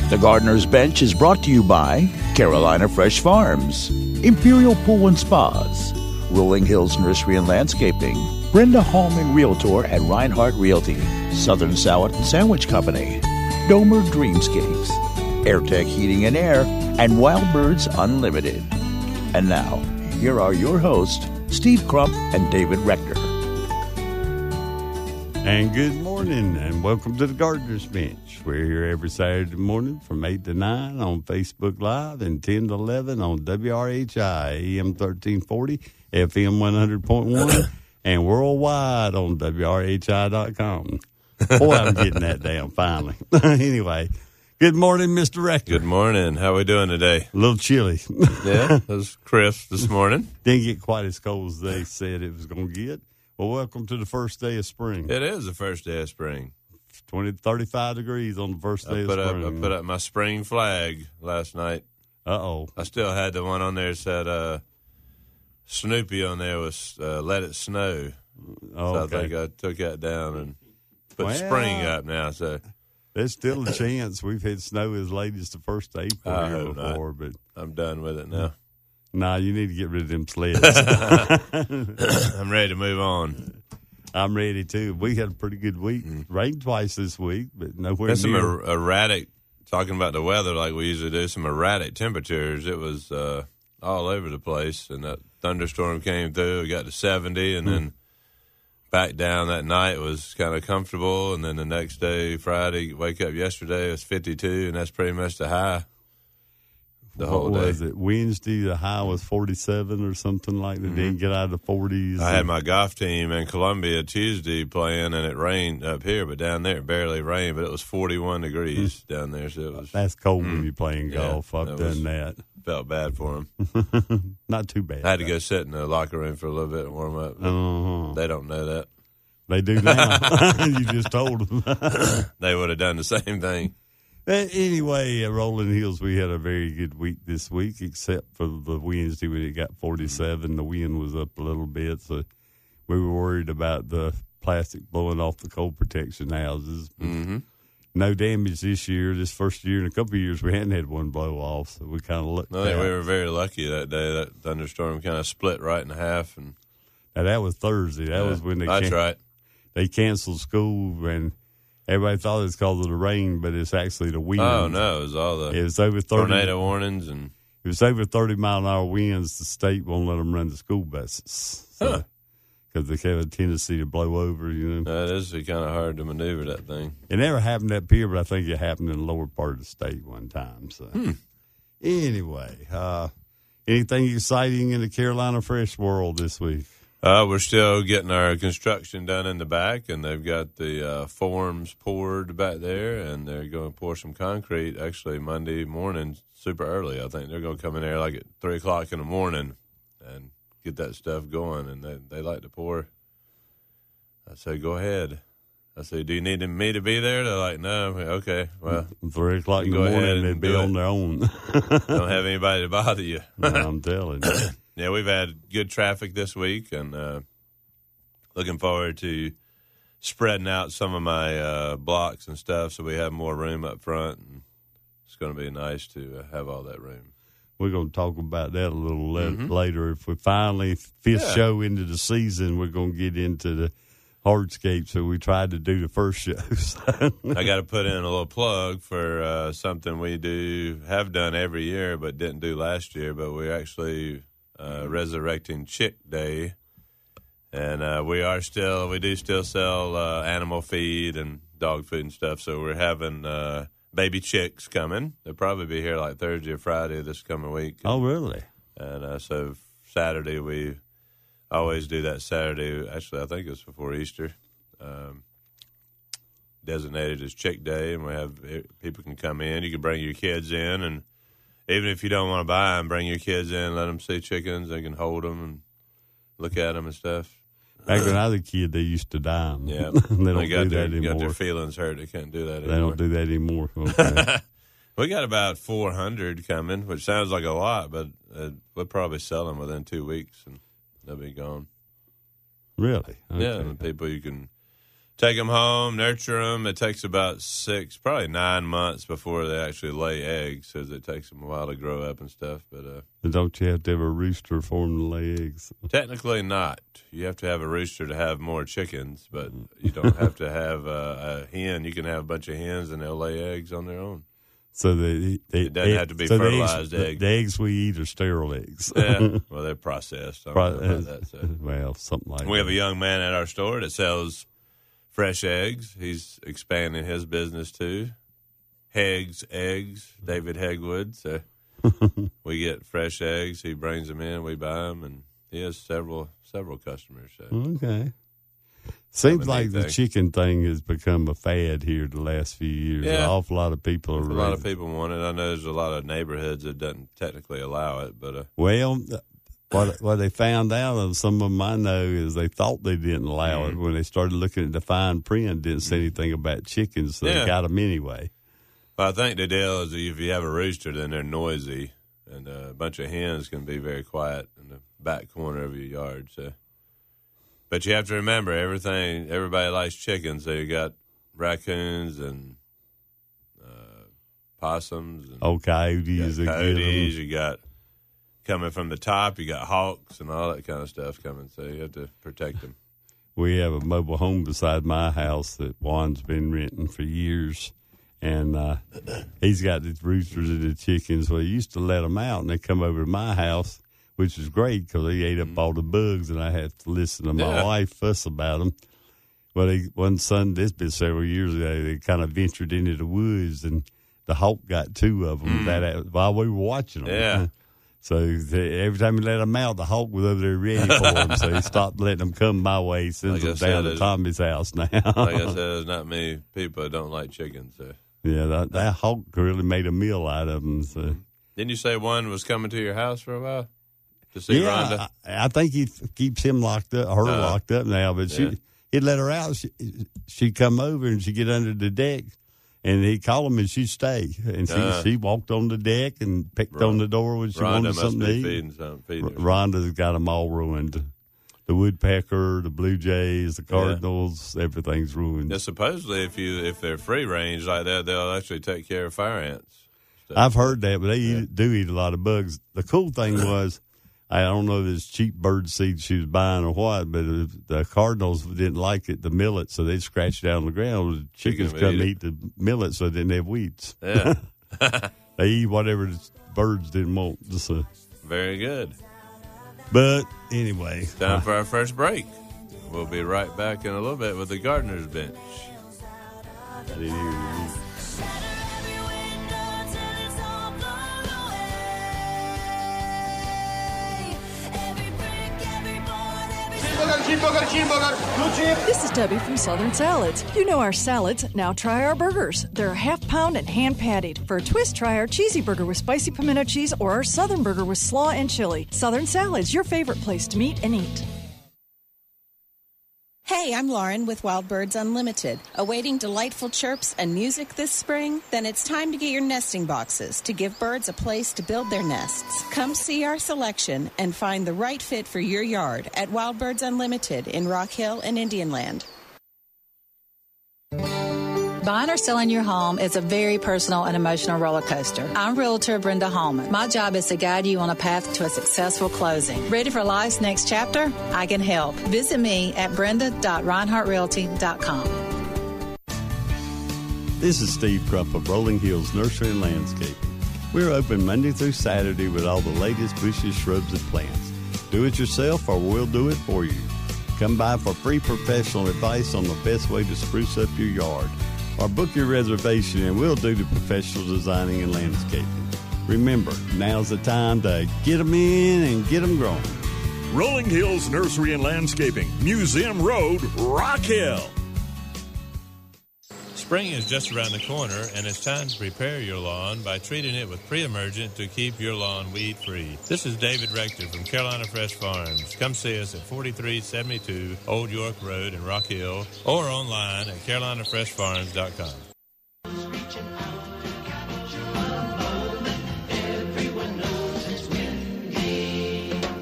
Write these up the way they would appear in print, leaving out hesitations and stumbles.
The Gardener's Bench is brought to you by Carolina Fresh Farms, Imperial Pool and Spas, Rolling Hills Nursery and Landscaping, Brenda Hallman Realtor at Reinhardt Realty, Southern Salad and Sandwich Company, Domer Dreamscapes, AirTech Heating and Air, and Wild Birds Unlimited. And now, here are your hosts, Steve Crump and David Rector. And good morning, and welcome to the Gardener's Bench. We're here every Saturday morning from 8 to 9 on Facebook Live and 10 to 11 on WRHI, AM 1340, FM 100.1, and worldwide on WRHI.com. Boy, I'm getting that down finally. Anyway, good morning, Mr. Rector. Good morning. How are we doing today? A little chilly. Yeah, it was crisp this morning. Didn't get quite as cold as they said it was going to get. Well, welcome to the first day of spring. It is the first day of spring. 35 degrees on the first day of spring. I put up my spring flag last night. Uh-oh. I still had the one on there that said Snoopy on there was Let It Snow. Oh, so okay. I think I took that down and put spring up now. So there's still a chance. We've had snow as late as the 1st of April I here hope before. not. But I'm done with it now. Nah, you need to get rid of them sleds. I'm ready to move on. I'm ready, too. We had a pretty good week. Rained twice this week, but nowhere There's some near. erratic, talking about the weather like we usually do, some erratic temperatures. It was all over the place, and that thunderstorm came through. We got to 70, and then back down that night. It was kind of comfortable, and then the next day, Friday, wake up yesterday, it was 52, and that's pretty much the high. What was it? Wednesday, the high was 47 or something like that. Didn't get out of the 40s. I had my golf team in Columbia Tuesday playing, and it rained up here, but down there it barely rained, but it was 41 degrees down there. So it was. That's cold when you're playing golf. I've done that. Felt bad for them. Not too bad. I had to go sit in the locker room for a little bit and warm up. They don't know that. They do now. You just told them. They would have done the same thing. Anyway, at Rolling Hills, we had a very good week this week, except for the Wednesday when it got 47. The wind was up a little bit, so we were worried about the plastic blowing off the cold protection houses. No damage this year. This first year in a couple of years, we hadn't had one blow off, so we kind of looked No, we were very lucky that day. That thunderstorm kind of split right in half. And now, that was Thursday. That was when they canceled school, and everybody thought it was because of the rain, but it's actually the wind. Oh, no, it was all the over 30, tornado warnings. And it was over 30-mile-an-hour winds. The state won't let them run the school buses. Because they have a tendency to blow over, you know. That is kind of hard to maneuver, that thing. It never happened up here, but I think it happened in the lower part of the state one time. So, Anyway, anything exciting in the Carolina Fresh world this week? We're still getting our construction done in the back, and they've got the forms poured back there, and they're going to pour some concrete actually Monday morning, super early. I think they're going to come in there like at 3 o'clock in the morning and get that stuff going, and they like to pour. I say, go ahead. I say, do you need me to be there? They're like, no. Okay, well. 3 o'clock in the morning, they'd be on their own. Don't have anybody to bother you. No, I'm telling you. Yeah, we've had good traffic this week, and looking forward to spreading out some of my blocks and stuff so we have more room up front. And it's going to be nice to have all that room. We're going to talk about that a little later. If we finally, fifth show into the season, we're going to get into the hardscape. So we tried to do the first show. I got to put in a little plug for something we have done every year but didn't do last year, but we're actually resurrecting Chick Day, and we do still sell animal feed and dog food and stuff. So we're having baby chicks coming. They'll probably be here like Thursday or Friday this coming week. Oh, really? And so Saturday we always do that Saturday. Actually, I think it's before Easter. Designated as Chick Day, and we have people can come in. You can bring your kids in, and even if you don't want to buy them, bring your kids in, let them see chickens. They can hold them and look at them and stuff. Back when I was a kid, they used to dye them. Yeah. They don't do that anymore. Got their feelings hurt. They can't do that anymore. They don't do that anymore. Okay. We got about 400 coming, which sounds like a lot, but we'll probably sell them within 2 weeks, and they'll be gone. Really? Okay. Yeah, and people you can take them home, nurture them. It takes about 6, probably 9 months before they actually lay eggs, because it takes them a while to grow up and stuff. But don't you have to have a rooster for them to lay eggs? Technically not. You have to have a rooster to have more chickens, but you don't have to have a hen. You can have a bunch of hens, and they'll lay eggs on their own. So it doesn't have to be fertilized eggs. The eggs we eat are sterile eggs. Yeah, well, they're processed. I don't know about that, so. Well, something like that. We have a young man at our store that sells fresh eggs. He's expanding his business too. Heggs Eggs, David Hegwood. So we get fresh eggs. He brings them in. We buy them, and he has several customers. So. Okay. Seems like the chicken thing has become a fad here the last few years. Yeah. An awful lot of people are. A lot of people want it. I know there's a lot of neighborhoods that doesn't technically allow it, but well, what they found out of some of them I know is they thought they didn't allow it when they started looking at the fine print. Didn't say anything about chickens, so they got them anyway. Well, I think the deal is if you have a rooster, then they're noisy, and a bunch of hens can be very quiet in the back corner of your yard. So. But you have to remember, everybody likes chickens. So you got raccoons and possums. And coyotes. You got coming from the top, you got hawks and all that kind of stuff coming. So you have to protect them. We have a mobile home beside my house that Juan's been renting for years. And he's got the roosters and the chickens. Well, he used to let them out, and they come over to my house, which is great because they ate up all the bugs, and I had to listen to my wife fuss about them. Well, one Sunday, this been several years ago, they kind of ventured into the woods, and the hawk got 2 of them while we were watching them. Yeah. So every time he let them out, the hawk was over there ready for them. So he stopped letting them come my way. He sends them down to Tommy's house now. Like I said, there's not many people that don't like chickens. So. Yeah, that hawk really made a meal out of them. So. Didn't you say one was coming to your house for a while? To see Rhonda? I think he keeps him locked up, locked up now. But he'd let her out. She'd come over and she'd get under the deck, and he'd call him and she'd stay. And she walked on the deck and picked on the door when she wanted something to eat. Feeding Rhonda's got them all ruined. The woodpecker, the blue jays, the cardinals, everything's ruined. Yeah, supposedly, if they're free range like that, they'll actually take care of fire ants. I've heard that, but they do eat a lot of bugs. The cool thing was, I don't know if it's cheap bird seed she was buying or what, but the cardinals didn't like it, the millet, so they'd scratch it out on the ground. The chickens come eat the millet, so they didn't have weeds. Yeah. They eat whatever the birds didn't want. Very good. But anyway. Time for our first break. We'll be right back in a little bit with the Gardener's Bench. I didn't hear you. This is Debbie from Southern Salads. You know our salads. Now try our burgers. They're half-pound and hand-patted. For a twist, try our cheesy burger with spicy pimento cheese or our Southern burger with slaw and chili. Southern Salads, your favorite place to meet and eat. Hey, I'm Lauren with Wild Birds Unlimited. Awaiting delightful chirps and music this spring? Then it's time to get your nesting boxes to give birds a place to build their nests. Come see our selection and find the right fit for your yard at Wild Birds Unlimited in Rock Hill and Indian Land. Buying or selling your home is a very personal and emotional roller coaster. I'm Realtor Brenda Hallman. My job is to guide you on a path to a successful closing. Ready for life's next chapter? I can help. Visit me at brenda.reinhardtrealty.com. This is Steve Crump of Rolling Hills Nursery and Landscaping. We're open Monday through Saturday with all the latest bushes, shrubs, and plants. Do it yourself or we'll do it for you. Come by for free professional advice on the best way to spruce up your yard. Or book your reservation and we'll do the professional designing and landscaping. Remember, now's the time to get them in and get them growing. Rolling Hills Nursery and Landscaping, Museum Road, Rock Hill. Spring is just around the corner, and it's time to prepare your lawn by treating it with Pre-Emergent to keep your lawn weed-free. This is David Rector from Carolina Fresh Farms. Come see us at 4372 Old York Road in Rock Hill or online at carolinafreshfarms.com.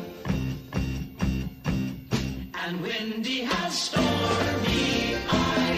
And windy has stormy eyes.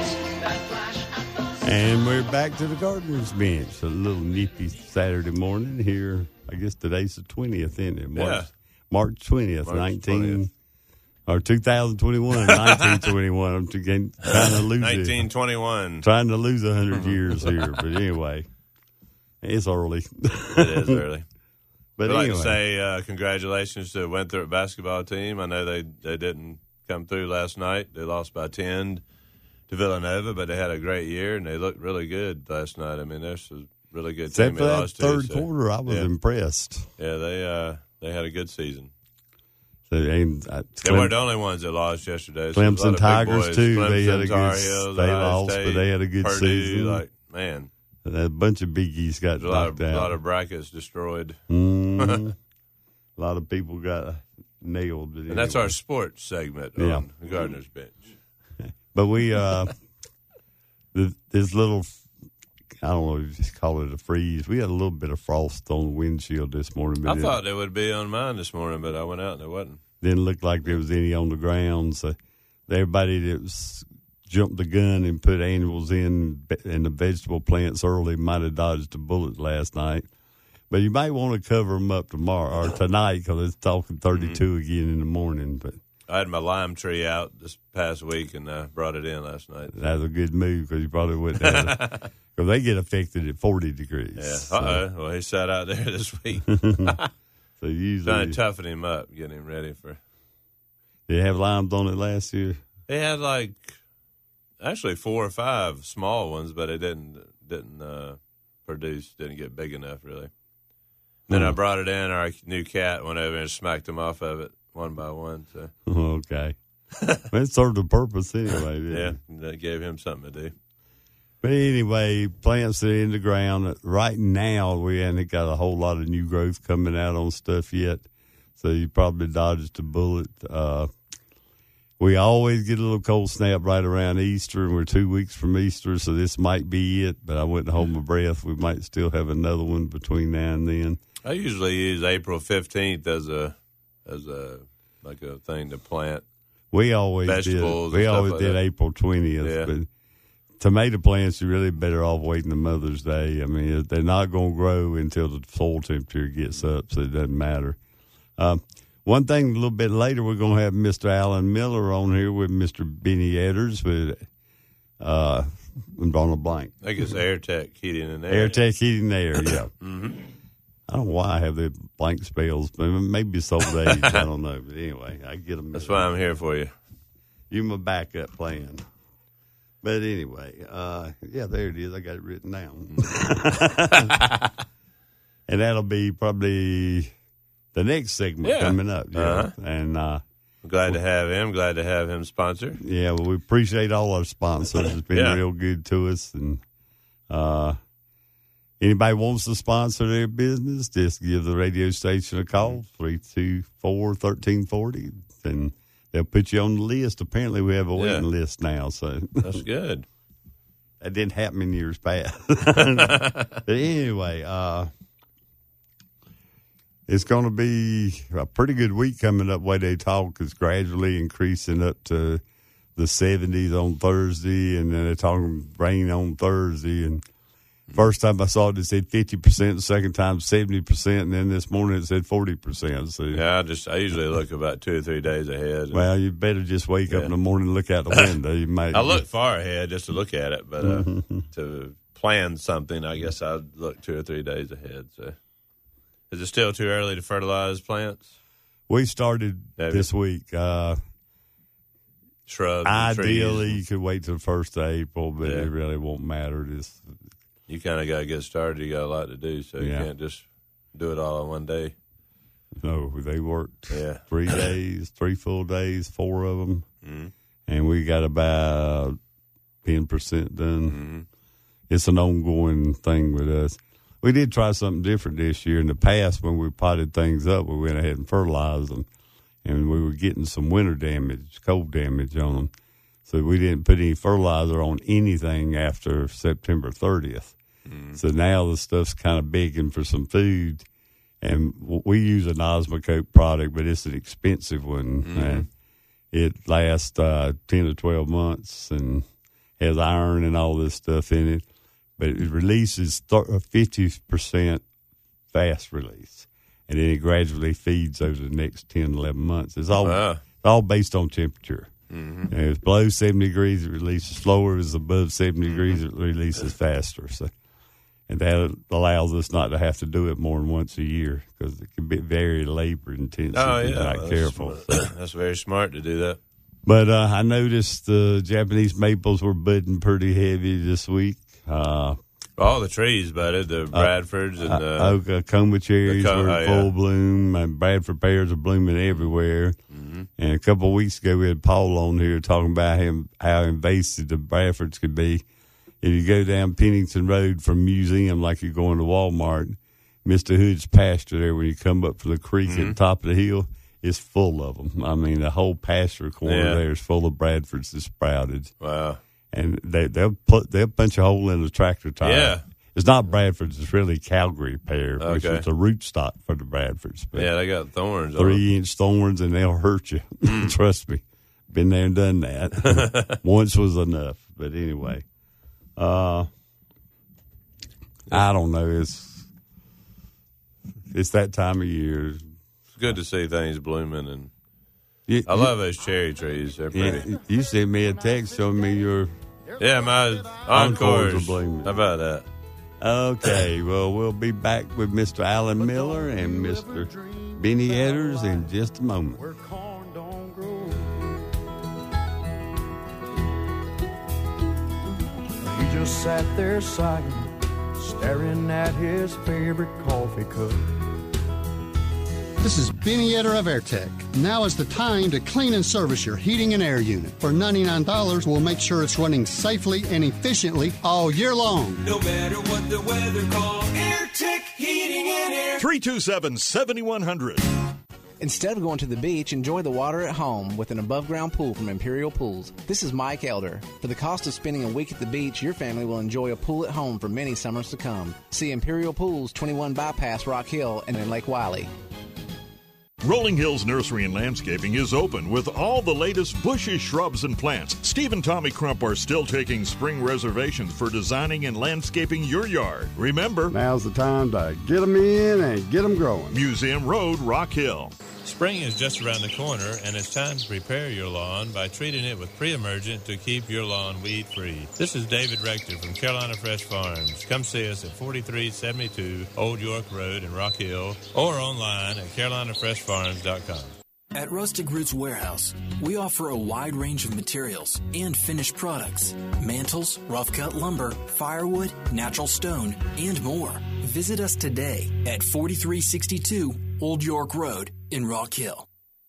And we're back to the Gardener's Bench. A little nippy Saturday morning here. I guess today's the 20th, isn't it? March 20th, March 20th. Or 2021, 1921. I'm trying to lose 1921. Trying to lose 100 years here. But anyway, it's early. It is early. But I'd anyway. like to say congratulations to the Winthrop basketball team. I know they didn't come through last night. They lost by 10 to Villanova, but they had a great year, and they looked really good last night. I mean, there's a really good Except team for they that lost third to. quarter, I was impressed. Yeah, they had a good season. So, They weren't the only ones that lost yesterday. So Clemson Tigers, too. Clemson, They had a Tar good Heels, they Ohio lost, State, but they had a good Purdue, season. Man. A bunch of biggies got knocked out. A lot of brackets destroyed. A lot of people got nailed. And that's our sports segment on the Gardener's Bench. But we, this little, I don't know if you call it a freeze. We had a little bit of frost on the windshield this morning. But I thought there would be on mine this morning, but I went out and there wasn't. Didn't look like there was any on the ground. So everybody that was jumped the gun and put annuals in the vegetable plants early might have dodged a bullet last night. But you might want to cover them up tomorrow or tonight because it's talking 32 again in the morning. But I had my lime tree out this past week and brought it in last night. That was a good move because you probably wouldn't have it. Because they get affected at 40 degrees. Yeah. So. Well, he sat out there this week. So usually trying to toughen him up, getting him ready for. Did you have limes on it last year? They had actually 4 or 5 small ones, but it didn't produce, didn't get big enough really. Then I brought it in. Our new cat went over and smacked them off of it one by one. So okay, well, it served a purpose anyway. Yeah, that gave him something to do. But anyway, plants that are in the ground right now. We haven't got a whole lot of new growth coming out on stuff yet, so you probably dodged a bullet. We always get a little cold snap right around Easter, and we're 2 weeks from Easter, so this might be it. But I wouldn't hold my breath. We might still have another one between now and then. I usually use April 15th as a thing to plant. We always vegetables. We always like did that. April 20th. Yeah. But tomato plants, you're really better off waiting to Mother's Day. I mean, they're not going to grow until the soil temperature gets up, so it doesn't matter. One thing, a little bit later, we're going to have Mr. Alan Miller on here with Mr. Benny Edders with I'm drawing a blank. I think it's AirTech Heating and Air. AirTech Heating and Air, yeah. I don't know why I have the blank spells, but maybe it's old age. I don't know. But anyway, I get them. That's why I'm here for you. You're my backup plan. But anyway, yeah, there it is. I got it written down. And that'll be probably the next segment coming up. Yeah. And I'm glad to have him. Glad to have him sponsor. Yeah, well, we appreciate all our sponsors. It's been real good to us. And anybody wants to sponsor their business, just give the radio station a call, 324-1340, and they'll put you on the list. Apparently, we have a waiting list now. So that's good. That didn't happen in years past. But anyway, it's going to be a pretty good week coming up. Way they talk is gradually increasing up to the 70s on Thursday, and then they're talking rain on Thursday. And first time I saw it, it said 50%. The second time, 70%, and then this morning it said 40%. So yeah, I usually look about 2 or 3 days ahead. Well, you better just wake up in the morning and look out the window. You might. I look far ahead just to look at it, but to plan something, I guess I'd look 2 or 3 days ahead. So, is it still too early to fertilize plants? We started this week. Shrubs. Ideally, you could wait till the 1st of April, but it really won't matter. You kind of got to get started. You got a lot to do, so you can't just do it all in one day. No, they worked 3 days, 3 full days, 4 of them, and we got about 10% done. It's an ongoing thing with us. We did try something different this year. In the past, when we potted things up, we went ahead and fertilized them, and we were getting some winter damage, cold damage on them. So we didn't put any fertilizer on anything after September 30th. So now the stuff's kind of begging for some food. And we use an Osmocote product, but it's an expensive one. And it lasts 10 to 12 months. And has iron and all this stuff in it. But it releases 50% fast release, and then it gradually feeds over the next 10, 11 months. It's all based on temperature. Mm-hmm. If it's below 70 degrees, it releases slower. If it's above 70 degrees, it releases faster. So, and that allows us not to have to do it more than once a year because it can be very labor intensive if you're not careful. So. That's very smart to do that. But I noticed the Japanese maples were budding pretty heavy this week. All the trees, buddy, the Bradfords and the Oklahoma cherries were in full bloom. And Bradford pears are blooming everywhere. Mm-hmm. And a couple of weeks ago, we had Paul on here talking about how invasive the Bradfords could be. If you go down Pennington Road from Museum like you're going to Walmart, Mr. Hood's pasture there when you come up from the creek at the top of the hill is full of them. I mean, the whole pasture corner there is full of Bradfords that sprouted. Wow. And they'll punch a hole in the tractor tire. Yeah. It's not Bradford's, it's really Calgary pear, which is a rootstock for the Bradfords. But yeah, they got thorns. 3-inch thorns, and they'll hurt you. Trust me. Been there and done that. Once was enough. But anyway, I don't know. It's that time of year. It's good to see things blooming, and I love those cherry trees. They're pretty. Yeah, you sent me a text showing me your my encores are blooming. How about that? Okay, well, we'll be back with Mr. Alan Miller and Mr. Benny Edders in just a moment. Where corn don't grow. He just sat there sighing, staring at his favorite coffee cup. This is Benny Etter of AirTech. Now is the time to clean and service your heating and air unit. For $99, we'll make sure it's running safely and efficiently all year long. No matter what the weather calls, AirTech Heating and Air. 327-7100. Instead of going to the beach, enjoy the water at home with an above-ground pool from Imperial Pools. This is Mike Elder. For the cost of spending a week at the beach, your family will enjoy a pool at home for many summers to come. See Imperial Pools, 21 Bypass, Rock Hill, and in Lake Wiley. Rolling Hills Nursery and Landscaping is open with all the latest bushes, shrubs, and plants. Steve and Tommy Crump are still taking spring reservations for designing and landscaping your yard. Remember, now's the time to get them in and get them growing. Museum Road, Rock Hill. Spring is just around the corner, and it's time to prepare your lawn by treating it with pre-emergent to keep your lawn weed-free. This is David Rector from Carolina Fresh Farms. Come see us at 4372 Old York Road in Rock Hill or online at carolinafreshfarms.com. At Rustic Roots Warehouse, we offer a wide range of materials and finished products. Mantles, rough-cut lumber, firewood, natural stone, and more. Visit us today at 4362 Old York Road in Rock Hill.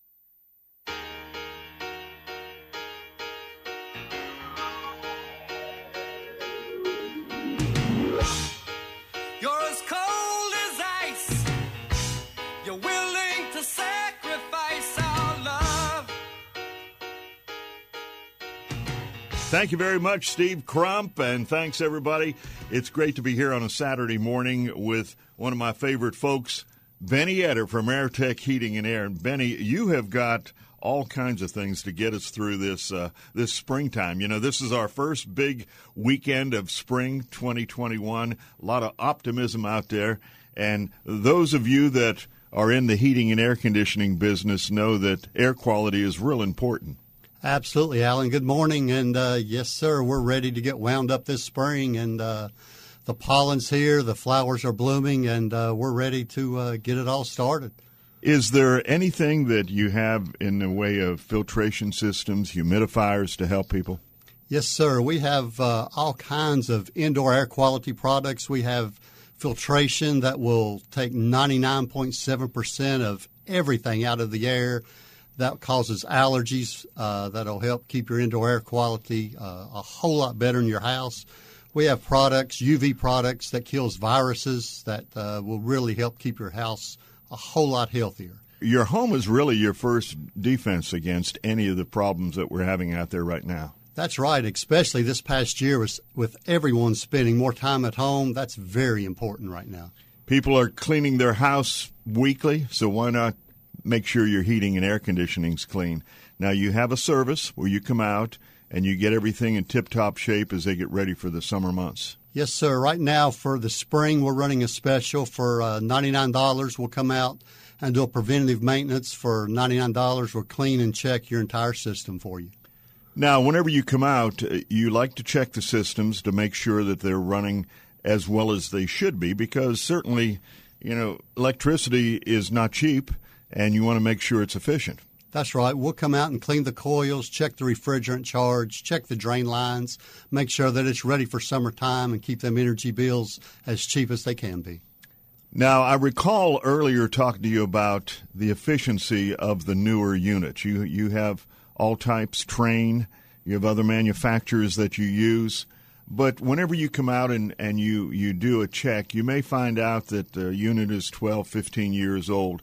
You're as cold as ice. You're willing to sacrifice our love. Thank you very much, Steve Crump, and thanks, everybody. It's great to be here on a Saturday morning with one of my favorite folks, Benny Etter from AirTech Heating and Air. And Benny, you have got all kinds of things to get us through this springtime. You know, this is our first big weekend of spring 2021. A lot of optimism out there. And those of you that are in the heating and air conditioning business know that air quality is real important. Absolutely, Alan. Good morning. And yes, sir, we're ready to get wound up this spring. And the pollen's here, the flowers are blooming, and we're ready to get it all started. Is there anything that you have in the way of filtration systems, humidifiers to help people? Yes, sir. We have all kinds of indoor air quality products. We have filtration that will take 99.7% of everything out of the air that causes allergies. That'll help keep your indoor air quality a whole lot better in your house. We have products, UV products that kills viruses that will really help keep your house a whole lot healthier. Your home is really your first defense against any of the problems that we're having out there right now. That's right, especially this past year with everyone spending more time at home. That's very important right now. People are cleaning their house weekly, so why not make sure your heating and air conditioning's clean? Now, you have a service where you come out and you get everything in tip-top shape as they get ready for the summer months. Yes, sir. Right now for the spring, we're running a special for $99. We'll come out and do a preventative maintenance for $99. We'll clean and check your entire system for you. Now, whenever you come out, you like to check the systems to make sure that they're running as well as they should be, because certainly, electricity is not cheap, and you want to make sure it's efficient. That's right. We'll come out and clean the coils, check the refrigerant charge, check the drain lines, make sure that it's ready for summertime, and keep them energy bills as cheap as they can be. Now, I recall earlier talking to you about the efficiency of the newer units. You have all types, Trane, you have other manufacturers that you use. But whenever you come out and you do a check, you may find out that the unit is 12, 15 years old.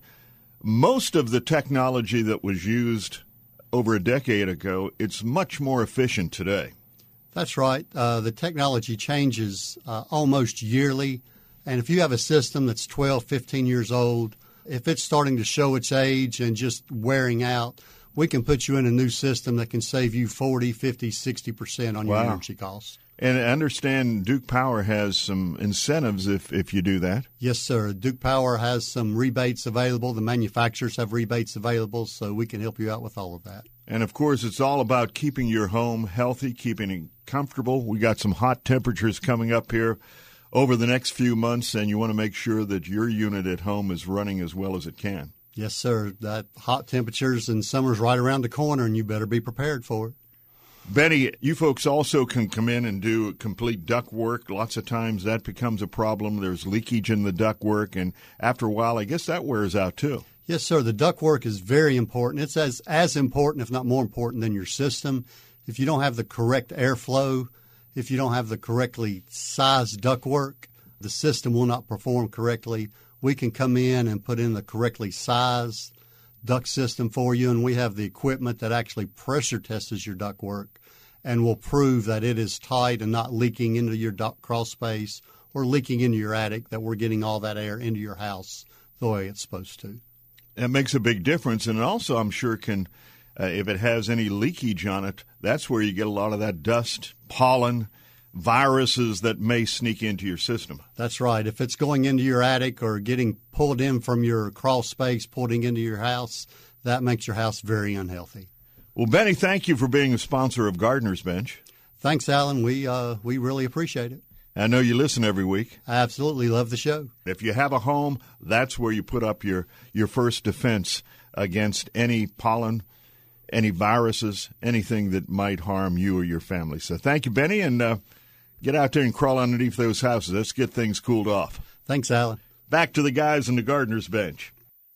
Most of the technology that was used over a decade ago, it's much more efficient today. That's right. The technology changes almost yearly. And if you have a system that's 12, 15 years old, if it's starting to show its age and just wearing out, we can put you in a new system that can save you 40, 50, 60% on your energy costs. And I understand Duke Power has some incentives if you do that. Yes, sir. Duke Power has some rebates available. The manufacturers have rebates available, so we can help you out with all of that. And, of course, it's all about keeping your home healthy, keeping it comfortable. We got some hot temperatures coming up here over the next few months, and you want to make sure that your unit at home is running as well as it can. Yes, sir. That hot temperatures and summer's right around the corner, and you better be prepared for it. Benny, you folks also can come in and do complete duct work. Lots of times that becomes a problem. There's leakage in the duct work, and after a while, I guess that wears out too. Yes, sir. The duct work is very important. It's as important, if not more important, than your system. If you don't have the correct airflow, if you don't have the correctly sized duct work, the system will not perform correctly. We can come in and put in the correctly sized duct system for you, and we have the equipment that actually pressure tests your duct work and will prove that it is tight and not leaking into your duct crawl space or leaking into your attic, that we're getting all that air into your house the way it's supposed to. That makes a big difference, and also I'm sure can, if it has any leakage on it, that's where you get a lot of that dust, pollen, viruses that may sneak into your system. That's right. If it's going into your attic or getting pulled in from your crawl space, pulling into your house, that makes your house very unhealthy. Well, Benny, thank you for being a sponsor of Gardener's Bench. Thanks, Alan. We really appreciate it. I know you listen every week. I absolutely love the show. If you have a home, that's where you put up your first defense against any pollen, any viruses, anything that might harm you or your family. So thank you, Benny, and get out there and crawl underneath those houses. Let's get things cooled off. Thanks, Alan. Back to the guys in the Gardener's Bench.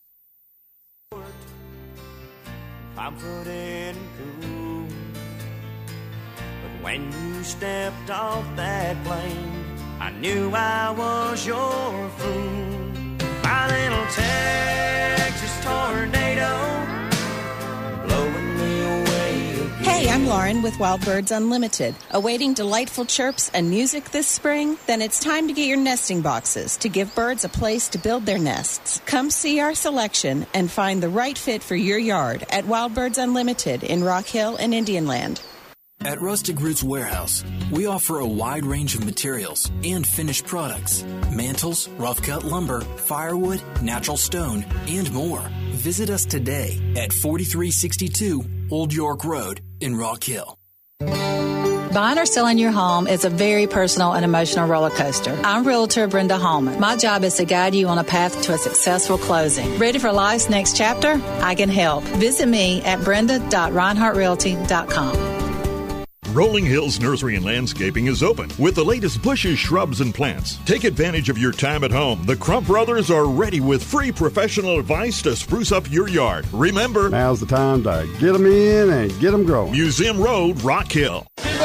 Comforted and cool. But when you stepped off that plane, I knew I was your fool. My little Texas tornado blowing me away again. Hey, I'm Lauren with Wild Birds Unlimited. Awaiting delightful chirps and music this spring? Then it's time to get your nesting boxes to give birds a place to build their nests. Come see our selection and find the right fit for your yard at Wild Birds Unlimited in Rock Hill and Indian Land. At Rustic Roots Warehouse, we offer a wide range of materials and finished products. Mantles, rough-cut lumber, firewood, natural stone, and more. Visit us today at 4362 Old York Road in Rock Hill. Buying or selling your home is a very personal and emotional roller coaster. I'm Realtor Brenda Hallman. My job is to guide you on a path to a successful closing. Ready for life's next chapter? I can help. Visit me at brenda.reinhartrealty.com. Rolling Hills Nursery and Landscaping is open with the latest bushes, shrubs, and plants. Take advantage of your time at home. The Crump Brothers are ready with free professional advice to spruce up your yard. Remember, now's the time to get them in and get them growing. Museum Road, Rock Hill.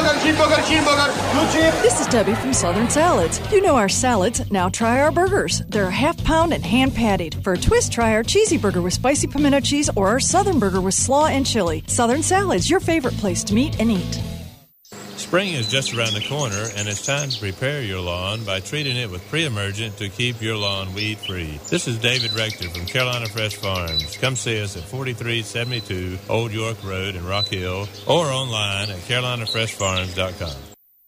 This is Debbie from Southern Salads. You know our salads, now try our burgers. They're half-pound and hand-patted. For a twist, try our cheesy burger with spicy pimento cheese or our Southern burger with slaw and chili. Southern Salads, your favorite place to meet and eat. Spring is just around the corner, and it's time to prepare your lawn by treating it with Pre-Emergent to keep your lawn weed-free. This is David Rector from Carolina Fresh Farms. Come see us at 4372 Old York Road in Rock Hill or online at carolinafreshfarms.com.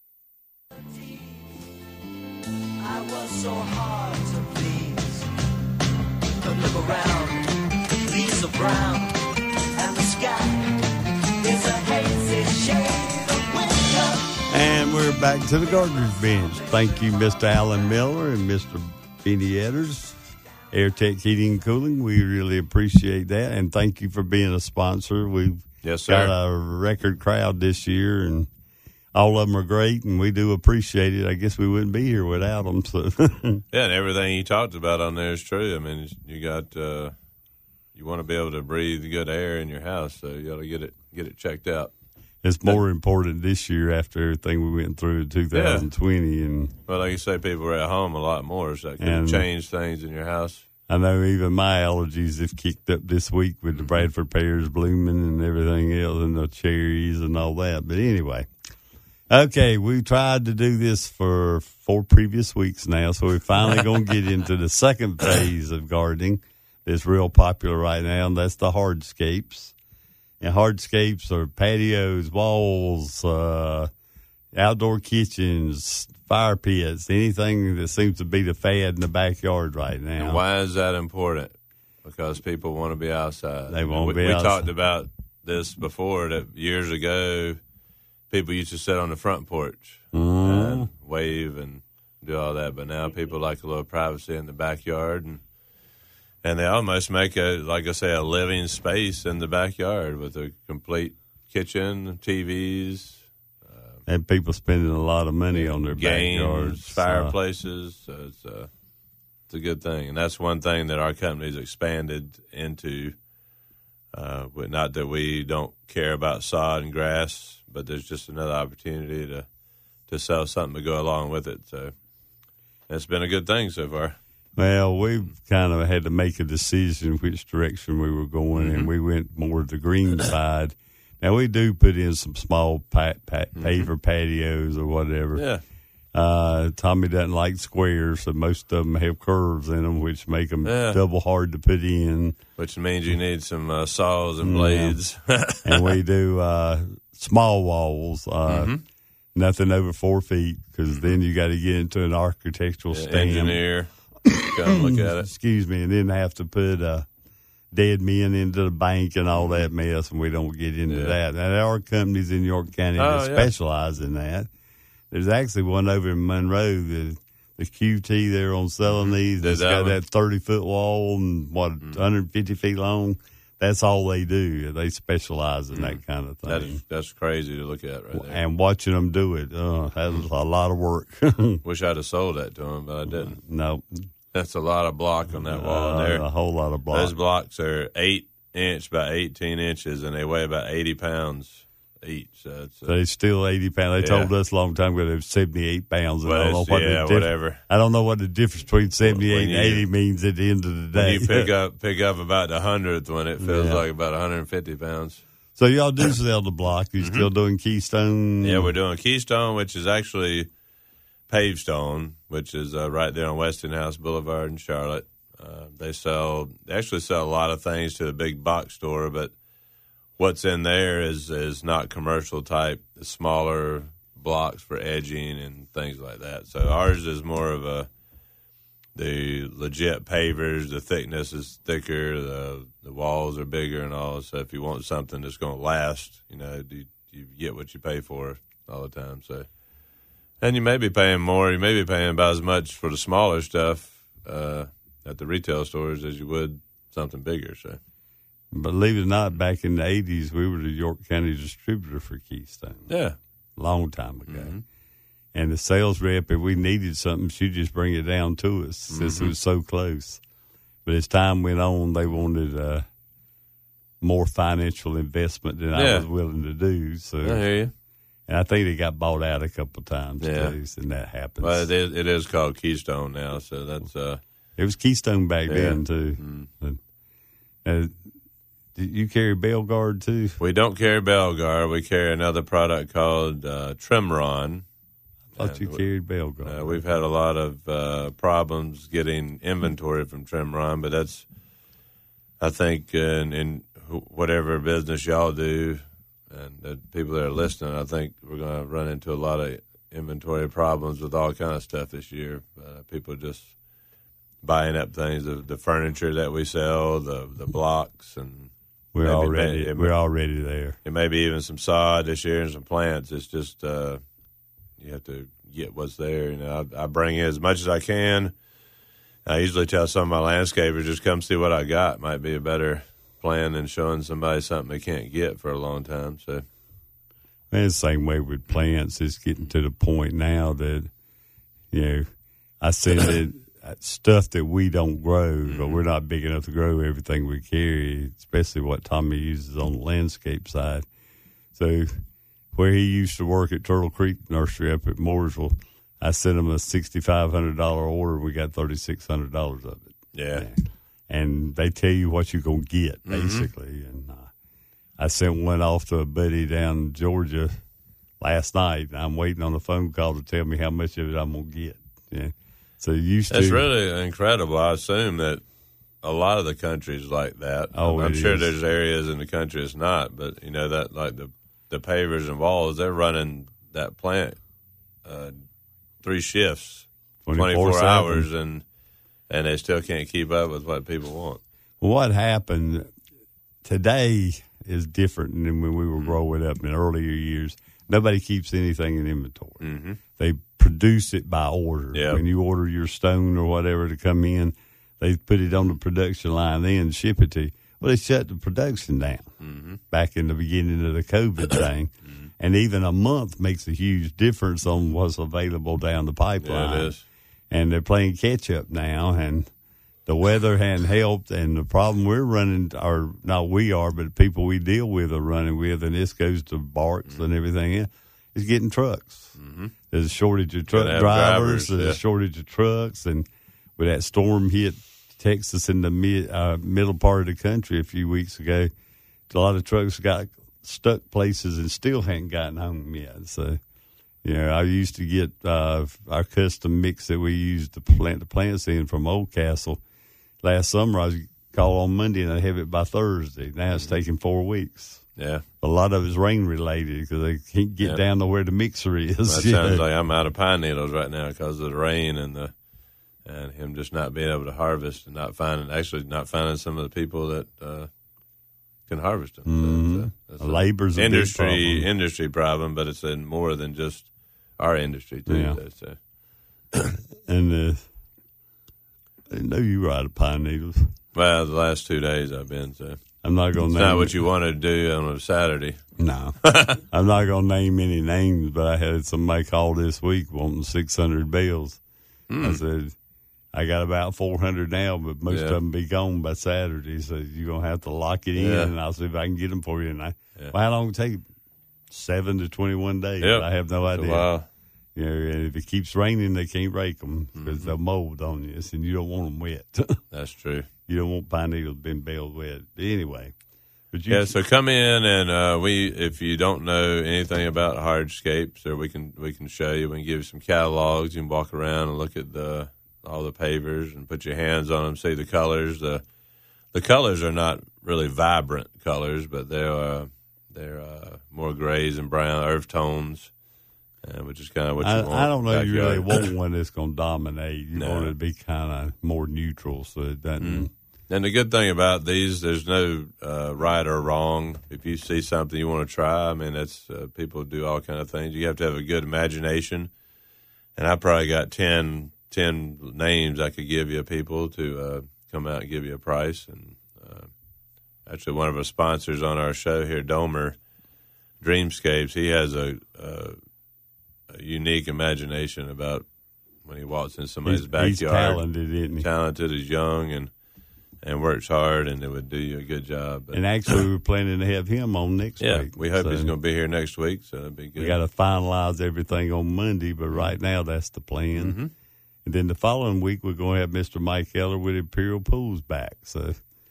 I was so hard to please, but look around, leaves are brown, and the sky is a hazy shade of winter. And we're back to the Gardener's Bench. Thank you, Mr. Alan Miller and Mr. Benny Edders, AirTech Heating and Cooling. We really appreciate that, and thank you for being a sponsor. We've got a record crowd this year, and all of them are great, and we do appreciate it. I guess we wouldn't be here without them. So. Yeah, and everything you talked about on there is true. I mean, you got you want to be able to breathe good air in your house, so you got to get it checked out. It's more important this year after everything we went through in 2020. And well, like you say, people are at home a lot more, so that can change things in your house. I know even my allergies have kicked up this week with the Bradford pears blooming and everything else, and the cherries and all that. But anyway. Okay, we tried to do this for 4 previous weeks now, so we're finally going to get into the second phase of gardening that's real popular right now, and that's the hardscapes. And hardscapes are patios, walls, outdoor kitchens, fire pits, anything that seems to be the fad in the backyard right now. And why is that important? Because people want to be outside. They want to be outside. We talked about this before, that years ago, people used to sit on the front porch and wave and do all that, but now people like a little privacy in the backyard, and they almost make a living space in the backyard with a complete kitchen, TVs, and people spending a lot of money on their games, backyards, fireplaces. So it's a good thing, and that's one thing that our company's expanded into. Not that we don't care about sod and grass, but there's just another opportunity to sell something to go along with it. So it's been a good thing so far. Well, we've kind of had to make a decision which direction we were going, and we went more to the green side. Now, we do put in some small paver patios or whatever. Yeah. Tommy doesn't like squares, so most of them have curves in them, which make them double hard to put in. Which means you need some saws and blades. And we do small walls, nothing over 4 feet, because then you got to get into an architectural stand. Engineer, come look at it. Excuse me, and then have to put dead men into the bank and all that mess, and we don't get into that. Now, there are companies in York County that specialize in that. There's actually one over in Monroe, the QT there on selling these. It's got that 30-foot wall and 150 feet long. That's all they do. They specialize in that kind of thing. That's crazy to look at right there. And watching them do it, that was a lot of work. Wish I'd have sold that to them, but I didn't. No. That's a lot of block on that wall there. A whole lot of block. Those blocks are 8-inch by 18 inches, and they weigh about 80 pounds each. So they're still 80 pounds. They told us a long time ago they were 78 pounds. Well, I don't know whatever. I don't know what the difference between 78 and 80 means at the end of the day. When you pick up about the 100th one, it feels like about 150 pounds. So y'all do sell the block. You still doing Keystone? Yeah, we're doing Keystone, which is actually paved stone, which is right there on Westinghouse Boulevard in Charlotte. They actually sell a lot of things to the big box store, but what's in there is not commercial type, smaller blocks for edging and things like that. So ours is more of the legit pavers. The thickness is thicker, the walls are bigger and all. So if you want something that's going to last, you get what you pay for all the time. So, and you may be paying more. You may be paying about as much for the smaller stuff at the retail stores as you would something bigger. So. Believe it or not, back in the 80s, we were the York County distributor for Keystone. Yeah. Long time ago. And the sales rep, if we needed something, she'd just bring it down to us since it was so close. But as time went on, they wanted more financial investment than I was willing to do. So, I hear you. And I think they got bought out a couple of times, too, and that happens. Well, it is called Keystone now, so that's... it was Keystone back then, too. Do you carry Belgard too? We don't carry Belgard. We carry another product called Trimron. I thought you carried Belgard. We've had a lot of problems getting inventory from Trimron, but that's, I think, in whatever business y'all do and the people that are listening, I think we're going to run into a lot of inventory problems with all kind of stuff this year. People just buying up things, the furniture that we sell, the blocks, and we're already there. It may be even some sod this year and some plants. It's just you have to get what's there. You know, I bring in as much as I can. I usually tell some of my landscapers, just come see what I got. Might be a better plan than showing somebody something they can't get for a long time. So, man, it's the same way with plants. It's getting to the point now that, you know, I said that stuff that we don't grow, but we're not big enough to grow everything we carry, especially what Tommy uses on the landscape side. So where he used to work at Turtle Creek Nursery up at Mooresville, I sent him a $6,500 order. We got $3,600 of it. Yeah. And they tell you what you're going to get, basically. And I sent one off to a buddy down in Georgia last night. I'm waiting on a phone call to tell me how much of it I'm going to get. Yeah. So That's really incredible. I assume that a lot of the country is like that. Oh, I'm sure there's areas in the country it's not, but, you know, that like the pavers and walls, they're running that plant 3 shifts, 24 hours, and they still can't keep up with what people want. Well, what happened today is different than when we were growing up in earlier years. Nobody keeps anything in inventory. They produce it by order. Yep. When you order your stone or whatever to come in, they put it on the production line, then ship it to you. Well, they shut the production down back in the beginning of the COVID thing. And even a month makes a huge difference on what's available down the pipeline. Yeah, it is. And they're playing catch up now, and the weather hadn't helped. And the problem we're running, or not we are, but people we deal with are running with, and this goes to Barks and everything else, is getting trucks. There's a shortage of truck drivers. There's a shortage of trucks. And with that storm hit Texas in the middle part of the country a few weeks ago, a lot of trucks got stuck places and still hadn't gotten home yet. So, you know, I used to get our custom mix that we used to plant the plants in from Oldcastle. Last summer, I was call on Monday and I'd have it by Thursday. Now it's taking 4 weeks. Yeah. A lot of it's rain related because they can't get down to where the mixer is. That sounds like I'm out of pine needles right now because of the rain and him just not being able to harvest and not finding some of the people that can harvest them. So labor's a industry problem, but it's more than just our industry too. Yeah. So. And I know you were out of pine needles. Well, the last 2 days I've been. So I'm not going to name. Not what you wanted to do on a Saturday. No, I'm not going to name any names, but I had somebody call this week wanting 600 bales. I said, I got about 400 now, but most of them be gone by Saturday. So you're going to have to lock it in, and I'll see if I can get them for you. And well, how long will it take? 7 to 21 days. Yep. I have no idea. Wow. You know, and if it keeps raining, they can't rake them because they'll mold on you, and you don't want them wet. That's true. You don't want pine needles being baled wet. But anyway. So come in and if you don't know anything about hardscapes, or we can show you. We can give you some catalogs. You can walk around and look at all the pavers and put your hands on them, see the colors. The colors are not really vibrant colors, but they're more grays and brown, earth tones, which is kind of what you want. I don't know if you really want one that's going to dominate. You want it to be kind of more neutral, so it doesn't. And the good thing about these, there's no right or wrong. If you see something you want to try, I mean, that's people do all kind of things. You have to have a good imagination, and I probably got 10 names I could give you, people to come out and give you a price. And actually, one of our sponsors on our show here, Domer Dreamscapes, he has a unique imagination about when he walks in somebody's backyard. He's talented, isn't he? Talented, he's young, and works hard, and it would do you a good job. But, and actually, we're planning to have him on next week. Yeah, we hope he's going to be here next week, so that'd be good. We got to finalize everything on Monday, but right now that's the plan. And then the following week, we're going to have Mr. Mike Eller with Imperial Pools back. So,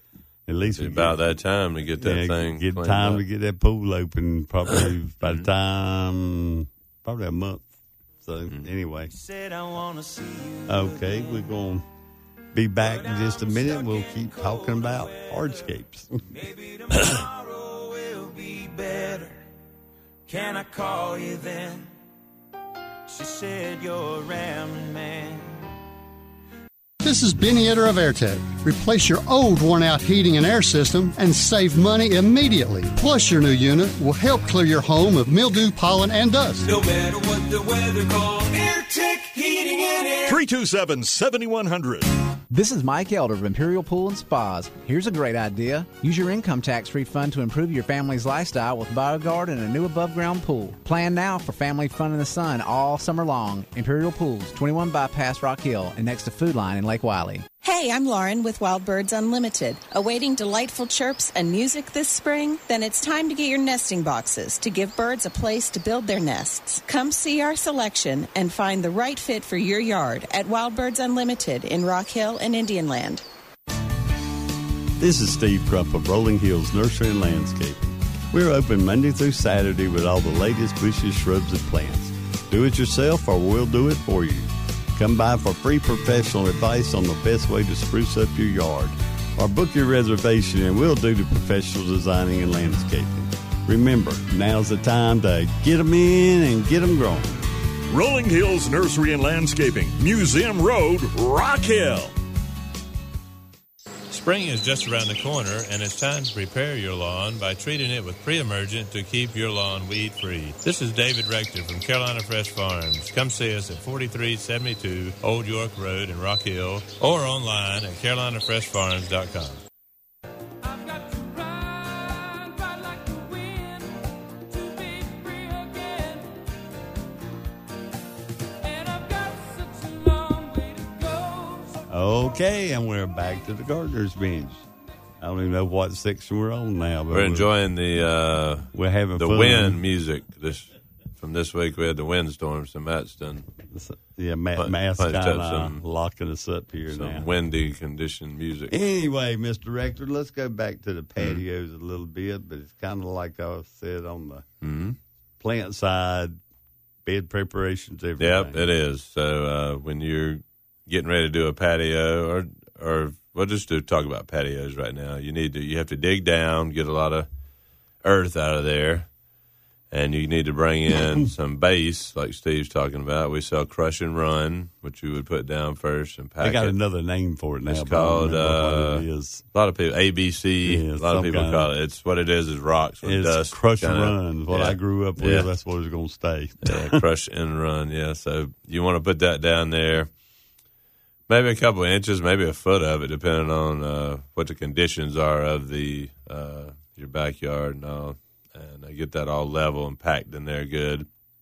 At least it's about that time to get that thing. Get time to get that pool open. Probably by the time, probably a month. So anyway, okay, we're going to be back in just a minute. We'll keep talking about hardscapes. Maybe tomorrow will be better. Can I call you then? She said you're a rambling man. This is Benny Etter of AirTech. Replace your old worn-out heating and air system and save money immediately. Plus, your new unit will help clear your home of mildew, pollen, and dust. No matter what the weather calls, AirTech Heating and Air. 327-7100. This is Mike Elder of Imperial Pool and Spas. Here's a great idea. Use your income tax refund to improve your family's lifestyle with BioGuard and a new above-ground pool. Plan now for family fun in the sun all summer long. Imperial Pools, 21 Bypass Rock Hill and next to Food Line in Lake Wiley. Hey, I'm Lauren with Wild Birds Unlimited. Awaiting delightful chirps and music this spring? Then it's time to get your nesting boxes to give birds a place to build their nests. Come see our selection and find the right fit for your yard at Wild Birds Unlimited in Rock Hill and Indian Land. This is Steve Crump of Rolling Hills Nursery and Landscaping. We're open Monday through Saturday with all the latest bushes, shrubs, and plants. Do it yourself or we'll do it for you. Come by for free professional advice on the best way to spruce up your yard. Or book your reservation and we'll do the professional designing and landscaping. Remember, now's the time to get them in and get them growing. Rolling Hills Nursery and Landscaping, Museum Road, Rock Hill. Spring is just around the corner, and it's time to prepare your lawn by treating it with Pre-Emergent to keep your lawn weed-free. This is David Rector from Carolina Fresh Farms. Come see us at 4372 Old York Road in Rock Hill or online at carolinafreshfarms.com. Okay, and we're back to the Gardener's Bench. I don't even know what section we're on now. But we're enjoying the we're having the fun. wind music. From this week, we had the windstorm, so Matt's done. Yeah, Matt's kind of locking us up here some now. Windy conditioned music. Anyway, Mr. Director, let's go back to the patios a little bit, but it's kind of like I said on the plant side, bed preparations, everything. Yep, it is. So when you're getting ready to do a patio, or we'll just talk about patios right now. You have to dig down, get a lot of earth out of there, and you need to bring in some base, like Steve's talking about. We sell Crush and Run, which you would put down first and pack it. They got another name for it now. It's called what it is. A lot of people ABC. Yeah, a lot of people call it. It's what it is rocks with dust. Crush and Run. What I grew up with. That's what it's going to stay. Yeah, Crush and Run. Yeah, so you want to put that down there. Maybe a couple of inches, maybe a foot of it, depending on what the conditions are of the your backyard and all. And get that all level and packed in there good.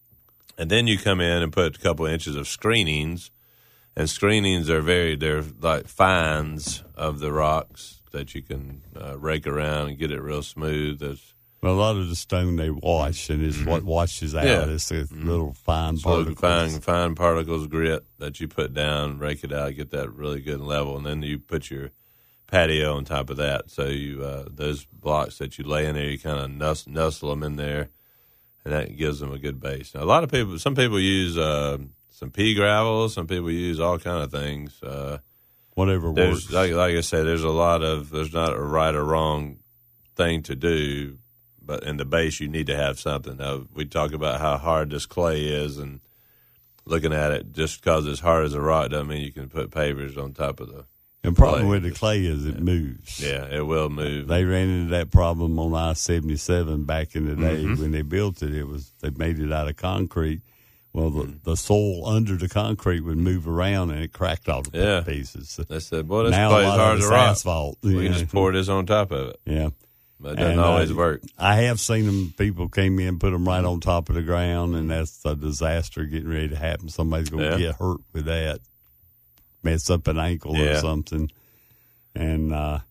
And then you come in and put a couple of inches of screenings. And screenings they're like fines of the rocks that you can rake around and get it real smooth. Well, a lot of the stone they wash, and is what washes out. Yeah. It's the little fine particles. Fine particles, grit that you put down, rake it out, get that really good and level, and then you put your patio on top of that. So you those blocks that you lay in there, you kind of nuzzle them in there, and that gives them a good base. Now, some people use some pea gravel, some people use all kind of things. Whatever works. Like I said, there's not a right or wrong thing to do. But in the base, you need to have something. Now, we talk about how hard this clay is, and looking at it, just because it's hard as a rock doesn't mean you can put pavers on top of the The problem with the clay is it moves. Yeah, it will move. They ran into that problem on I-77 back in the day when they built it. They made it out of concrete. Well, the soil under the concrete would move around and it cracked all to pieces. They said, "Boy, this clay is hard as a rock. Asphalt. We can just pour this on top of it." Yeah. But it doesn't always work. I have seen them. People came in, put them right on top of the ground, and that's a disaster getting ready to happen. Somebody's going to get hurt with that, mess up an ankle or something. And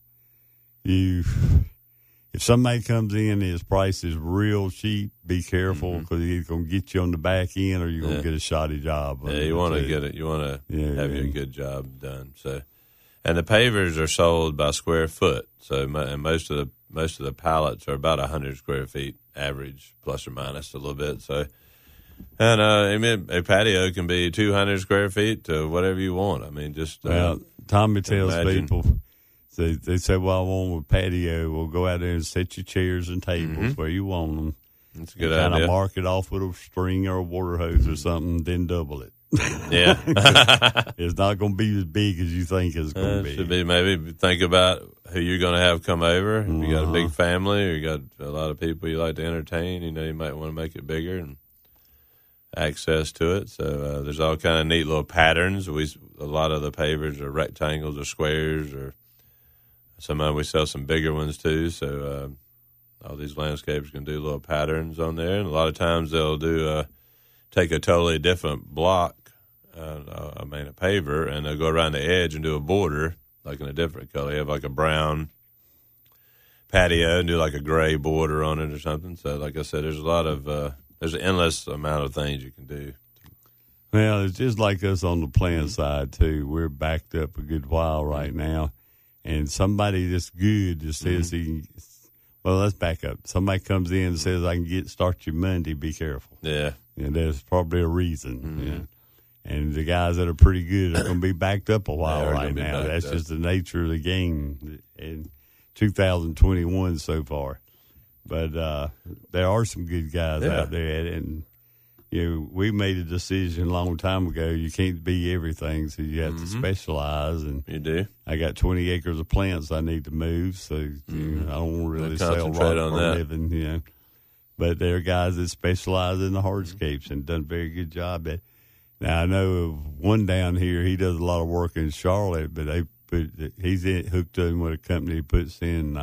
if somebody comes in and his price is real cheap, be careful because he's going to get you on the back end or you're going to get a shoddy job. Yeah, you want to get it. You want to have your good job done. So. And the pavers are sold by square foot. So and most of the pallets are about 100 square feet average, plus or minus a little bit. So, and I mean, a patio can be 200 square feet to whatever you want. I mean, just Tommy tells people. They say, well, I want a patio. Well, go out there and set your chairs and tables where you want them. That's a good idea. Kind of mark it off with a string or a water hose or something, then double it. Yeah. It's not going to be as big as you think it's going to be. Should be. Maybe think about who you're going to have come over. If you got a big family or you got a lot of people you like to entertain, you might want to make it bigger and access to it. So there's all kind of neat little patterns. A lot of the pavers are rectangles or squares, or some of them we sell some bigger ones too. So all these landscapers can do little patterns on there, and a lot of times they'll take a totally different block, a paver, and they'll go around the edge and do a border like in a different color. You have like a brown patio and do like a gray border on it or something. So like I said, there's there's an endless amount of things you can do. Well, it's just like us on the plant side too. We're backed up a good while right now, and somebody that's good just says well, let's back up. Somebody comes in and says, I can start you Monday, be careful. Yeah. And there's probably a reason. Yeah. And the guys that are pretty good are going to be backed up a while right now. That's just the nature of the game in 2021 so far. But there are some good guys out there. And, we made a decision a long time ago. You can't be everything, so you have to specialize. And you do. I got 20 acres of plants I need to move, so I don't really sell rock for a living. But there are guys that specialize in the hardscapes and done a very good job at. Now I know of one down here. He does a lot of work in Charlotte, but he's hooked in with a company that puts in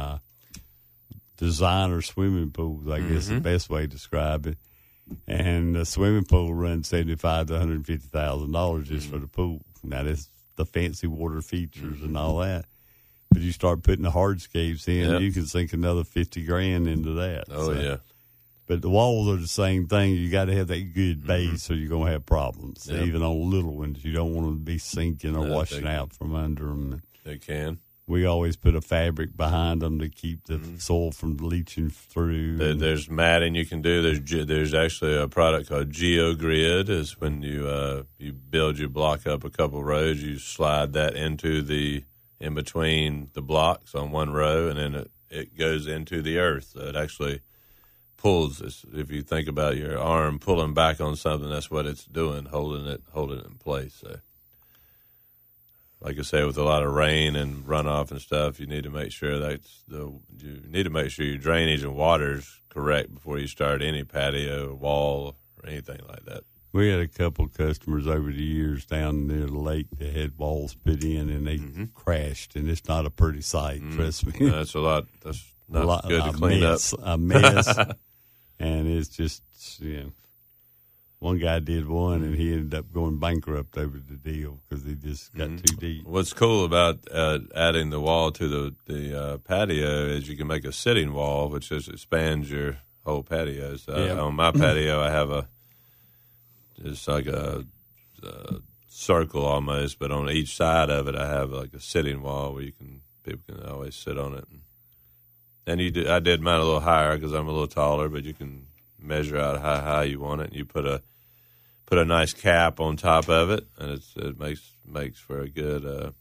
designer swimming pools. I guess the best way to describe it. And the swimming pool runs $75,000 to $150,000 just for the pool. Now that's the fancy water features and all that. But you start putting the hardscapes in, you can sink another $50,000 into that. Oh, yeah. But the walls are the same thing. You got to have that good base, or you're going to have problems. Yep. Even on little ones, you don't want them to be sinking or washing out from under them. They can. We always put a fabric behind them to keep the soil from leaching through. There's matting you can do. There's actually a product called GeoGrid. Is when you build your block up a couple rows, you slide that in between the blocks on one row, and then it goes into the earth. So it actually pulls this. If you think about your arm pulling back on something, that's what it's doing, holding it in place. So, like I say, with a lot of rain and runoff and stuff, you need to make sure your drainage and water's correct before you start any patio, wall, or anything like that. We had a couple of customers over the years down near the lake that had walls put in and they crashed, and it's not a pretty sight. Trust me. No, that's a lot. That's not good to clean up. A mess, and it's just One guy did one, and he ended up going bankrupt over the deal because he just got too deep. What's cool about adding the wall to the patio is you can make a sitting wall, which just expands your whole patio. So on my patio, I have it's like a circle almost, but on each side of it, I have like a sitting wall where people can always sit on it. And I did mine a little higher because I'm a little taller, but you can measure out how high you want it, and you put a nice cap on top of it, and it makes for a good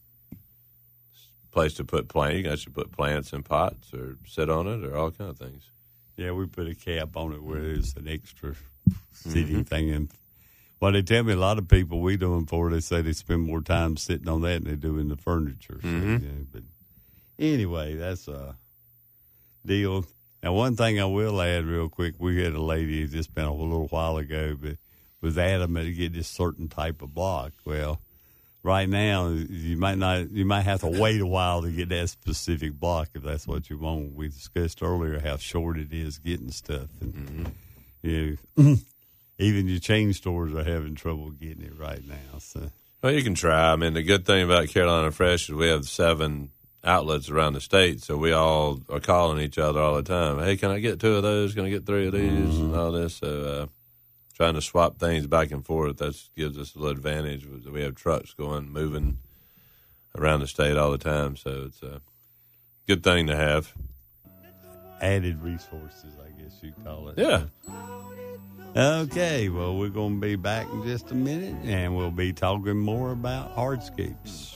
place to put plants. You can actually put plants in pots or sit on it or all kind of things. Yeah, we put a cap on it where there's an extra sitting thing in. Well, they tell me a lot of people we do them for, they say they spend more time sitting on that than they do in the furniture. So, but anyway, that's a deal. Now, one thing I will add real quick, we had a lady just been a little while ago, but was adamant to get this certain type of block. Well, right now you might have to wait a while to get that specific block if that's what you want. We discussed earlier how short it is getting stuff, and even your chain stores are having trouble getting it right now. So, well, you can try. I mean, the good thing about Carolina Fresh is we have 7 outlets around the state, so we all are calling each other all the time. Hey, can I get 2 of those? Can I get 3 of these? And all this. So trying to swap things back and forth, that gives us a little advantage. We have trucks moving around the state all the time. So it's a good thing to have. Added resources, I guess you call it. Yeah. Okay, well, we're going to be back in just a minute, and we'll be talking more about hardscapes.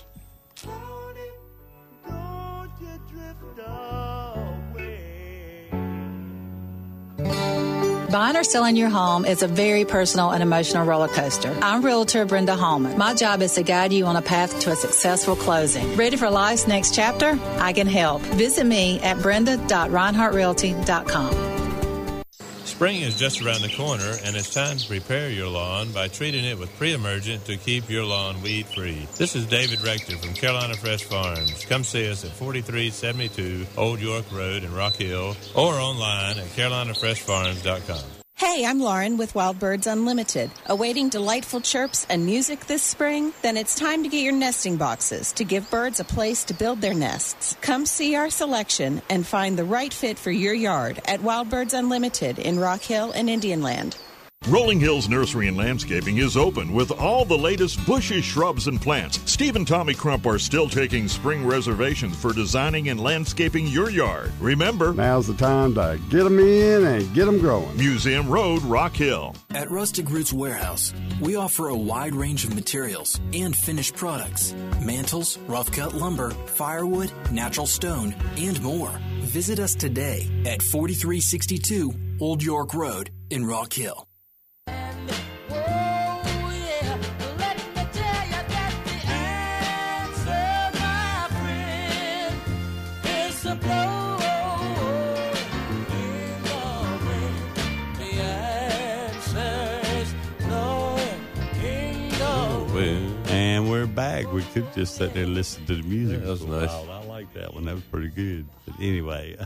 Buying or selling your home is a very personal and emotional roller coaster. I'm Realtor Brenda Hallman. My job is to guide you on a path to a successful closing. Ready for life's next chapter? I can help. Visit me at brenda.reinhardtrealty.com. Spring is just around the corner, and it's time to prepare your lawn by treating it with pre-emergent to keep your lawn weed-free. This is David Rector from Carolina Fresh Farms. Come see us at 4372 Old York Road in Rock Hill or online at carolinafreshfarms.com. Hey, I'm Lauren with Wild Birds Unlimited. Awaiting delightful chirps and music this spring? Then it's time to get your nesting boxes to give birds a place to build their nests. Come see our selection and find the right fit for your yard at Wild Birds Unlimited in Rock Hill and Indian Land. Rolling Hills Nursery and Landscaping is open with all the latest bushes, shrubs, and plants. Steve and Tommy Crump are still taking spring reservations for designing and landscaping your yard. Remember, now's the time to get them in and get them growing. Museum Road, Rock Hill. At Rustic Roots Warehouse, we offer a wide range of materials and finished products. Mantles, rough-cut lumber, firewood, natural stone, and more. Visit us today at 4362 Old York Road in Rock Hill. And we're back. We could just sit there and listen to the music. Yeah, that was nice. I like that one. That was pretty good. But anyway,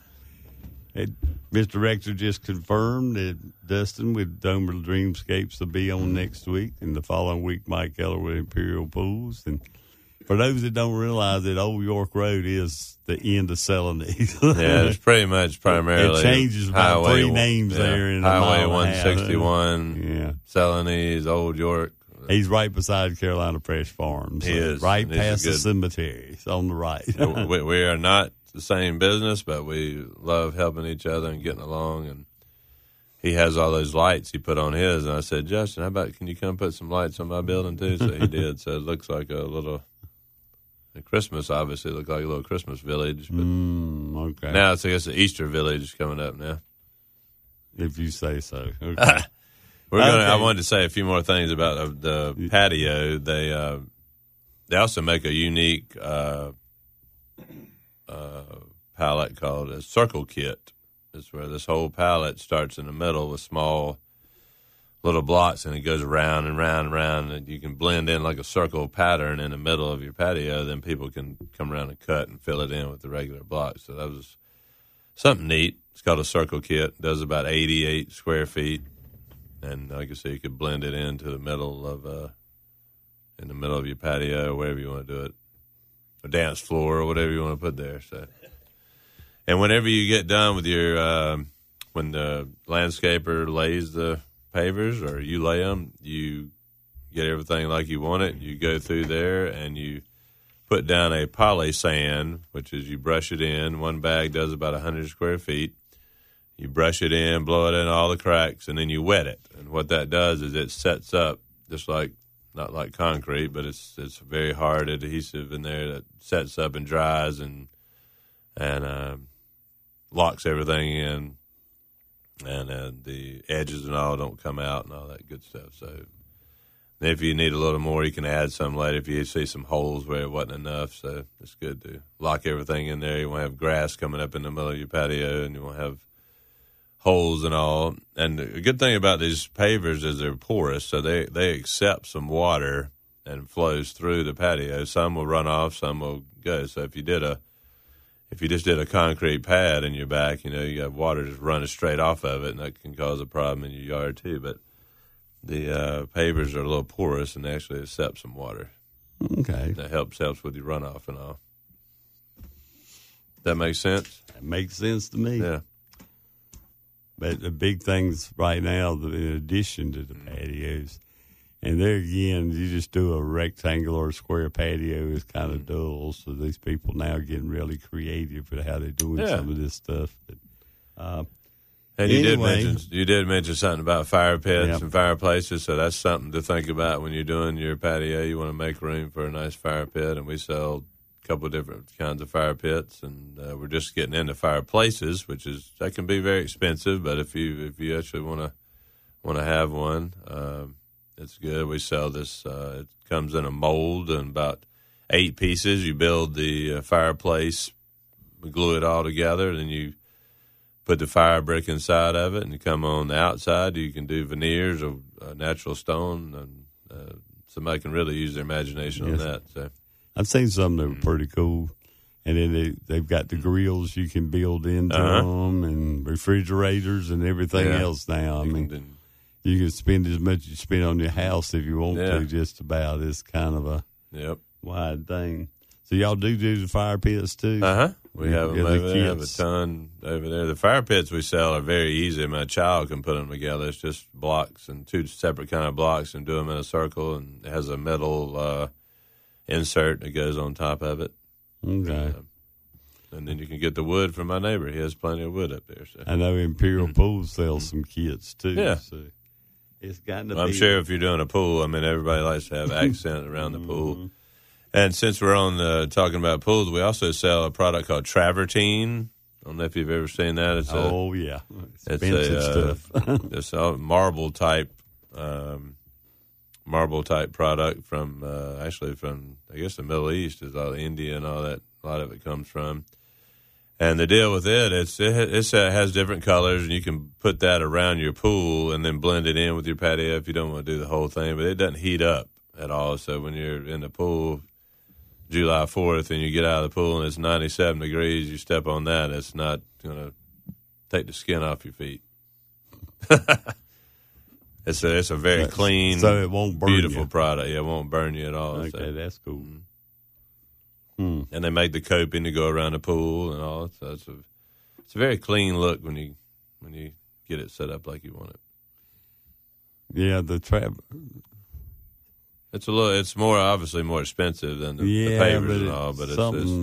Mr. Rector just confirmed that Dustin with Domer Dreamscapes will be on next week, and the following week Mike Keller with Imperial Pools. And for those that don't realize that Old York Road is the end of Celanese. Yeah, it's pretty much primarily it changes about three names there in Highway a mile 161, Celanese, Old York. He's right beside Carolina Fresh Farms. He is. Right past the cemetery. It's on the right. we are not the same business, but we love helping each other and getting along. And he has all those lights he put on his. And I said, Justin, how about can you come put some lights on my building too? So he did. So it looks like a little Christmas, obviously. It looked like a little Christmas village. But okay. Now it's, I guess, the Easter village coming up now. If you say so. Okay. I wanted to say a few more things about the patio. They also make a unique pallet called a circle kit. It's where this whole pallet starts in the middle with small little blocks, and it goes around and round and round, and you can blend in like a circle pattern in the middle of your patio. Then people can come around and cut and fill it in with the regular blocks. So that was something neat. It's called a circle kit. It does about 88 square feet. And like I say, you could blend it into the middle of your patio, or wherever you want to do it, or dance floor, or whatever you want to put there. So, and whenever you get done with your, when the landscaper lays the pavers or you lay them, you get everything like you want it. You go through there and you put down a poly sand, which is you brush it in. One bag does about 100 square feet. You brush it in, blow it in all the cracks, and then you wet it. And what that does is it sets up, just like, not like concrete, but it's very hard adhesive in there that sets up and dries and locks everything in. And the edges and all don't come out and all that good stuff. So if you need a little more, you can add some later if you see some holes where it wasn't enough. So it's good to lock everything in there. You won't have grass coming up in the middle of your patio, and you won't have holes and all. And the good thing about these pavers is they're porous, so they accept some water and flows through the patio. Some will run off, some will go. So if you just did a concrete pad in your back, you have water just running straight off of it, and that can cause a problem in your yard too. But the pavers are a little porous, and they actually accept some water. Okay. That helps with your runoff and all. That makes sense? That makes sense to me. Yeah. But the big things right now, in addition to the patios, And there again, you just do a rectangle or a square patio is kind of dull. So these people now are getting really creative with how they're doing some of this stuff. But, and you did mention something about fire pits and fireplaces. So that's something to think about when you're doing your patio. You want to make room for a nice fire pit, and we sell a couple of different kinds of fire pits, and we're just getting into fireplaces, that can be very expensive. But if you actually want to have one. It's good. We sell this. It comes in a mold and about 8 pieces. You build the fireplace, we glue it all together, then you put the fire brick inside of it, and you come on the outside. You can do veneers or natural stone, and somebody can really use their imagination on that. So I've seen some that were pretty cool. And then they've got the grills you can build into them, and refrigerators and everything else now. I mean, you can spend as much as you spend on your house if you want to, just about. It's kind of a wide thing. So y'all do the fire pits too? We have them over there. We have a ton over there. The fire pits we sell are very easy. My child can put them together. It's just blocks and 2 separate kind of blocks and do them in a circle, and it has a metal insert that goes on top of it. Okay. And then you can get the wood from my neighbor. He has plenty of wood up there. So. I know Imperial Pool sells some kits too. Yeah. So it's gotten to I'm be. sure if you're doing a pool, I mean, everybody likes to have accent around the pool. And since we're on talking about pools, we also sell a product called Travertine. I don't know if you've ever seen that. It's expensive stuff. It's a marble type product from I guess the Middle East, is all India and all that. A lot of it comes from. And the deal with it has different colors, and you can put that around your pool and then blend it in with your patio if you don't want to do the whole thing. But it doesn't heat up at all. So when you're in the pool July 4th and you get out of the pool and it's 97 degrees, you step on that, it's not going to take the skin off your feet. It's a very clean, so it won't burn beautiful product. Yeah, it won't burn you at all. Okay, that's cool. And they make the coping to go around the pool and all. So it's a very clean look when you get it set up like you want it. Yeah, it's obviously more expensive than the pavers and all, but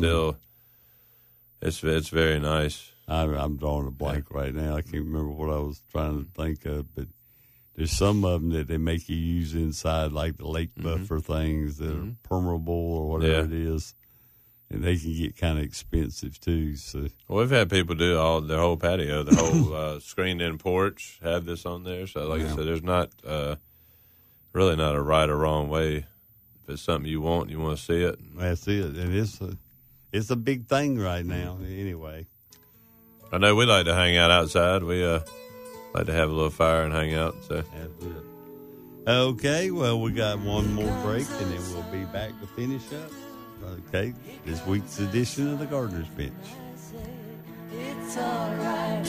it's very nice. I'm drawing a blank right now. I can't remember what I was trying to think of, but there's some of them that they make you use inside, like the lake buffer things that are permeable or whatever it is. And they can get kind of expensive too. So, well, we've had people do their whole patio, the whole screened-in porch, have this on there. So, like I said, there's not really not a right or wrong way. If it's something you want to see it. That's it, and it's a big thing right now. Anyway, I know we like to hang out outside. We like to have a little fire and hang out. So that's it. Okay, well, we got one more break, and then we'll be back to finish up. Okay, this week's edition of the Gardener's Bench. It's all right.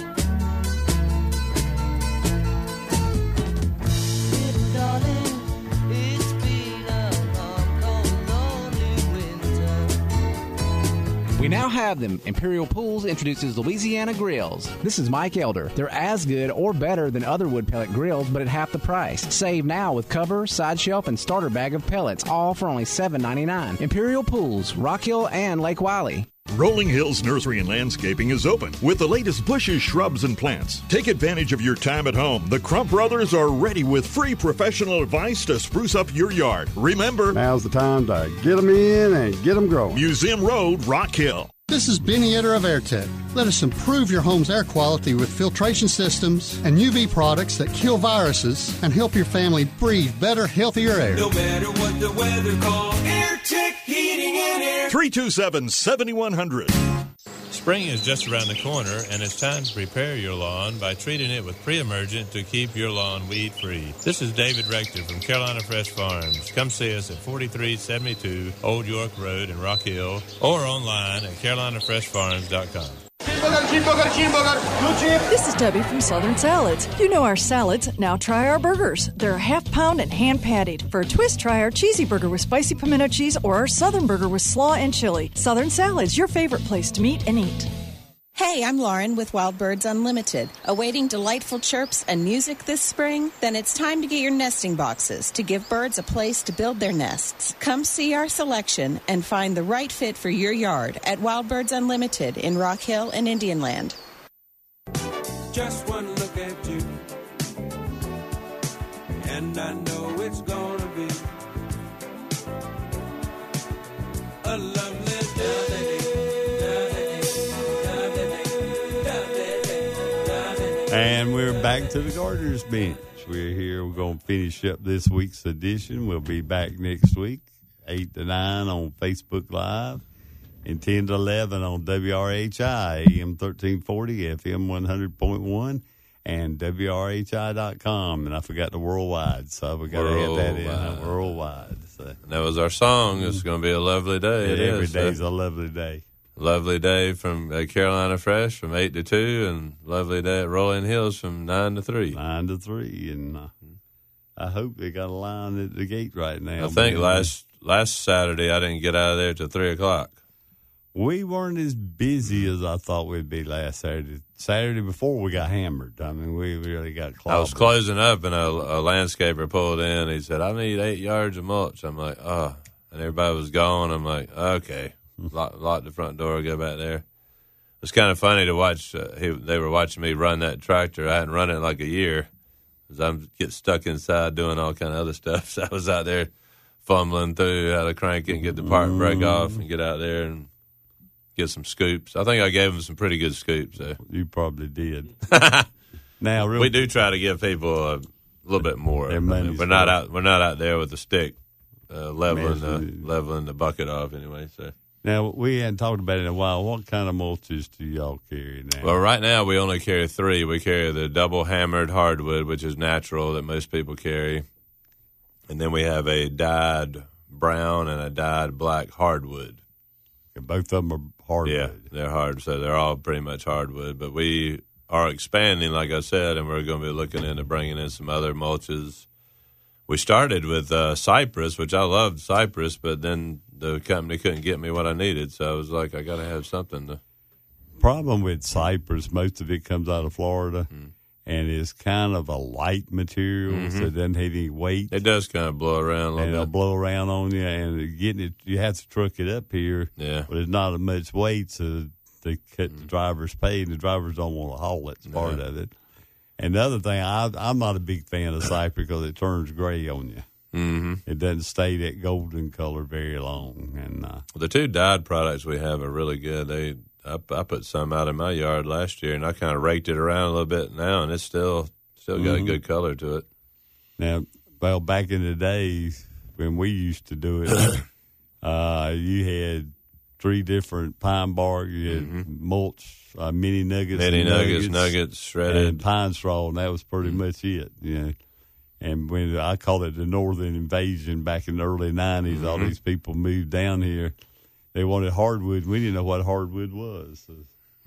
Little darling, it's been a long, cold, lonely winter. We now have them. Imperial Pools introduces Louisiana Grills. This is Mike Elder. They're as good or better than other wood pellet grills, but at half the price. Save now with cover, side shelf, and starter bag of pellets, all for only $7.99. Imperial Pools, Rock Hill and Lake Wiley. Rolling Hills Nursery and Landscaping is open with the latest bushes, shrubs, and plants. Take advantage of your time at home. The Crump Brothers are ready with free professional advice to spruce up your yard. Remember, now's the time to get them in and get them growing. Museum Road, Rock Hill. This is Benny Etter of AirTech. Let us improve your home's air quality with filtration systems and UV products that kill viruses and help your family breathe better, healthier air. No matter what the weather calls, AirTech Heating and Air. 327-7100. spring is just around the corner, and it's time to prepare your lawn by treating it with Pre-Emergent to keep your lawn weed-free. This is David Rector from Carolina Fresh Farms. Come see us at 4372 Old York Road in Rock Hill or online at carolinafreshfarms.com. This is Debbie from Southern Salads. You know our salads, now try our burgers. They're half-pound and hand-patted. For a twist, try our cheesy burger with spicy pimento cheese or our Southern burger with slaw and chili. Southern Salads, your favorite place to meet and eat. Hey, I'm Lauren with Wild Birds Unlimited. Awaiting delightful chirps and music this spring? Then it's time to get your nesting boxes to give birds a place to build their nests. Come see our selection and find the right fit for your yard at Wild Birds Unlimited in Rock Hill and Indian Land. Just one look at you, and I know it's gonna be a lovely day. And we're back to the Gardener's Bench. We're here. We're going to finish up this week's edition. We'll be back next week, 8 to 9 on Facebook Live and 10 to 11 on WRHI, AM 1340, FM 100.1, and WRHI.com. And I forgot the worldwide, so we got to add that in. Worldwide. So. That was our song. It's going to be a lovely day. Every day's a lovely day. Lovely day from Carolina Fresh from 8 to 2, and lovely day at Rolling Hills from 9 to 3. 9 to 3, and I hope they got a line at the gate right now. I think last Saturday I didn't get out of there till 3 o'clock. We weren't as busy as I thought we'd be last Saturday. Saturday before we got hammered. I mean, we really got clobbered. I was closing up, and a landscaper pulled in. He said, "I need 8 yards of mulch." I'm like, "Oh," and everybody was gone. I'm like, "Okay." Lock the front door, go back there. It's kind of funny to watch. They were watching me run that tractor. I hadn't run it in like a year because I get stuck inside doing all kind of other stuff. So I was out there fumbling through how to crank it and get the part brake off and get out there and get some scoops. I think I gave them some pretty good scoops. So. You probably did. Now, we do try to give people a little bit more. We're not out there with a stick leveling the bucket off anyway. So. Now, we hadn't talked about it in a while. What kind of mulches do y'all carry now? Well, right now we only carry 3. We carry the double hammered hardwood, which is natural that most people carry. And then we have a dyed brown and a dyed black hardwood. And both of them are hardwood. Yeah, they're hard, so they're all pretty much hardwood. But we are expanding, like I said, and we're going to be looking into bringing in some other mulches. We started with cypress, which I loved cypress, but then the company couldn't get me what I needed, so I was like, I got to have something to. Problem with cypress, most of it comes out of Florida, and it's kind of a light material, so it doesn't have any weight. It does kind of blow around a little bit. It'll blow around on you, and getting it, you have to truck it up here. Yeah, but it's not much weight, so they cut the driver's pay, and the drivers don't want to haul it. It's part of it. And the other thing, I'm not a big fan of cypress because it turns gray on you. Mm-hmm. It doesn't stay that golden color very long. And the 2 dyed products we have are really good. I put some out in my yard last year, and I kind of raked it around a little bit now, and it's still got a good color to it. Now, well, back in the days when we used to do it, you had 3 different pine bark. You had mulch, mini nuggets, shredded, and pine straw, and that was pretty much it. You know, and when I called it the Northern Invasion back in the early '90s, all these people moved down here. They wanted hardwood. We didn't know what hardwood was. So,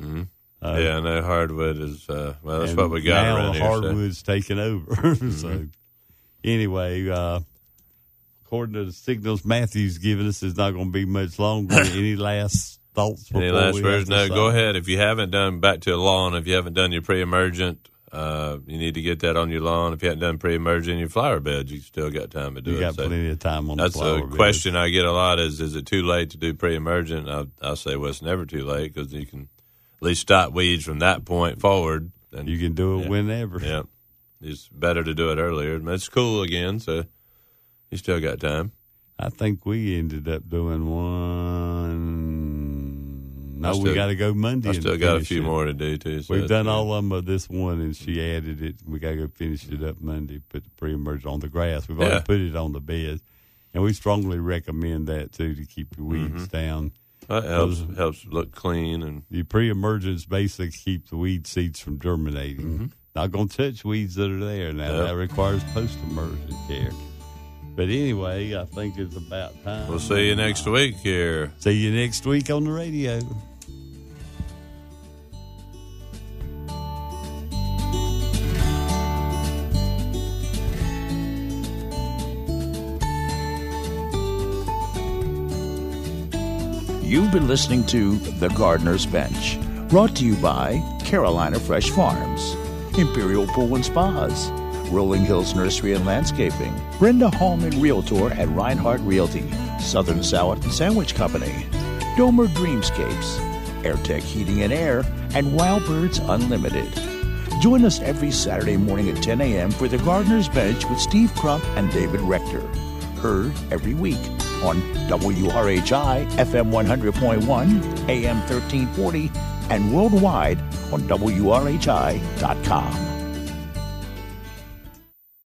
yeah, no, hardwood is that's what we got now around here. Hardwood's taking over. So anyway. According to the signals Matthew's giving us, it's not going to be much longer. Any last thoughts? Any last words? No, go ahead. If you haven't done, back to the lawn, if you haven't done your pre-emergent, you need to get that on your lawn. If you haven't done pre-emergent in your flower beds, you still got time to do it. You got plenty of time on the flower beds. That's a question I get a lot is it too late to do pre-emergent? I'll say, well, it's never too late because you can at least stop weeds from that point forward. And you can do it whenever. Yeah. It's better to do it earlier. It's cool again, so. You still got time. I think we ended up doing one. No, we got to go Monday. I still got a few more to do, too. So we've done all of them but this one, and she added it. We got to go finish it up Monday, put the pre-emergent on the grass. We've already put it on the bed. And we strongly recommend that, too, to keep your weeds down. That helps look clean. And the pre-emergence basically keep the weed seeds from germinating. Not going to touch weeds that are there. Now, that requires post-emergent care. But anyway, I think it's about time. We'll see you next week here. See you next week on the radio. You've been listening to The Gardener's Bench Brought to you by Carolina Fresh Farms, Imperial Pool and Spas, Rolling Hills Nursery and Landscaping, Brenda Hallman Realtor at Reinhardt Realty, Southern Salad and Sandwich Company, Domer Dreamscapes, AirTech Heating and Air, and Wild Birds Unlimited. Join us every Saturday morning at 10 a.m. for the Gardener's Bench with Steve Crump and David Rector. Heard every week on WRHI FM 100.1, AM 1340, and worldwide on WRHI.com.